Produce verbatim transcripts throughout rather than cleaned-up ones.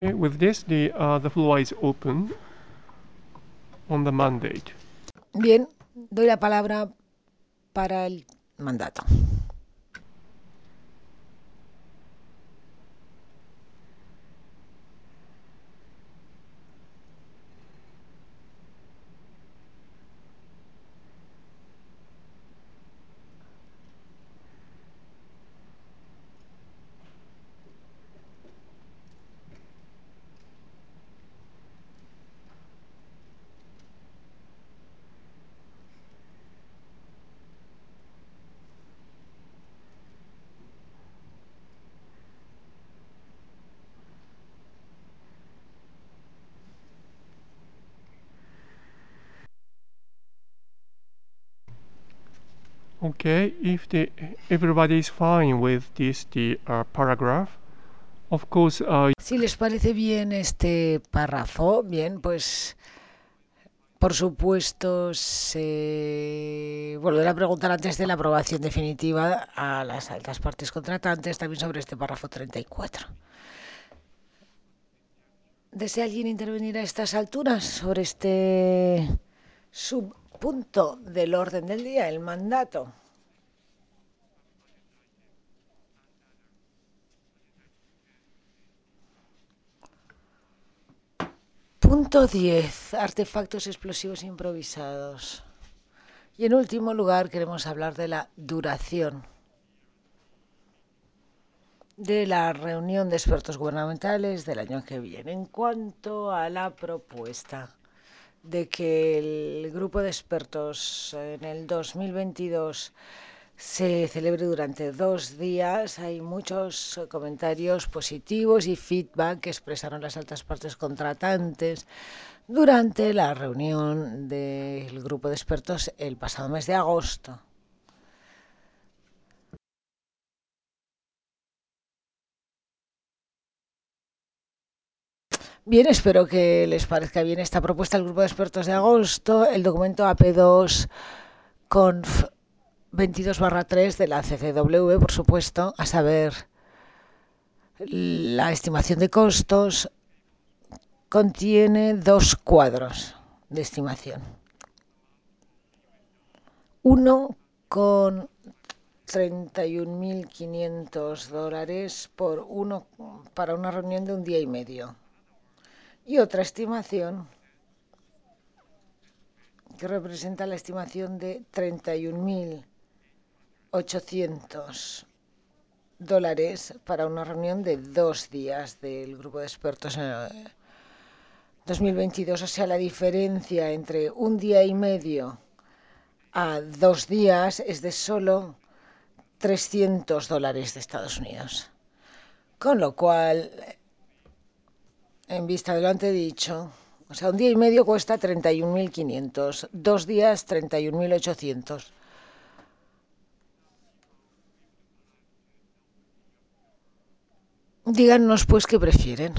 Okay, with this, the, uh, the floor is open on the mandate. Bien, doy la palabra para el mandato. Okay, if the everybody is fine with this the uh, paragraph, of course. Uh, Si les parece bien este párrafo, bien, pues por supuesto se volverá a preguntar antes de la aprobación definitiva a las altas partes contratantes también sobre este párrafo treinta y cuatro. ¿Desea alguien intervenir a estas alturas sobre este subpunto del orden del día, el mandato? Punto diez. Artefactos explosivos improvisados. Y en último lugar queremos hablar de la duración de la reunión de expertos gubernamentales del año que viene. En cuanto a la propuesta de que el grupo de expertos en el dos mil veintidós se celebre durante dos días, hay muchos comentarios positivos y feedback que expresaron las altas partes contratantes durante la reunión del grupo de expertos el pasado mes de agosto. Bien, espero que les parezca bien esta propuesta del grupo de expertos de agosto, el documento A P dos Conf veintidós barra tres de la C C W, por supuesto, a saber, la estimación de costos contiene dos cuadros de estimación. Uno con treinta y un mil quinientos dólares por uno para una reunión de un día y medio. Y otra estimación que representa la estimación de treinta y un mil ochocientos dólares para una reunión de dos días del grupo de expertos en dos mil veintidós. O sea, la diferencia entre un día y medio a dos días es de solo trescientos dólares de Estados Unidos. Con lo cual, en vista de lo antedicho, o sea, un día y medio cuesta treinta y un mil quinientos, dos días treinta y un mil ochocientos. Díganos pues qué prefieren.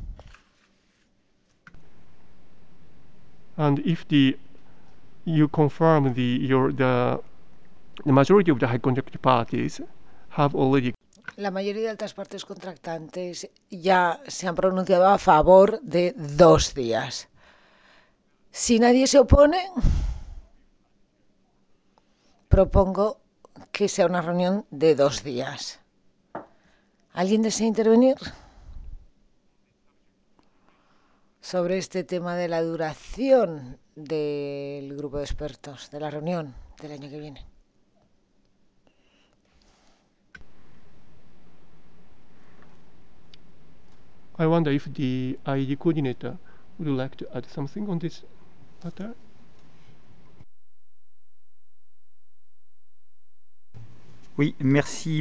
and if the you confirm the your the the majority of the high contract parties have already. La mayoría de altas partes contractantes ya se han pronunciado a favor de dos días. Si nadie se opone, propongo que sea una reunión de dos días. ¿Alguien desea intervenir sobre este tema de la duración del grupo de expertos, de la reunión del año que viene? I wonder if the I D coordinator would like to add something on this matter. Oui, merci.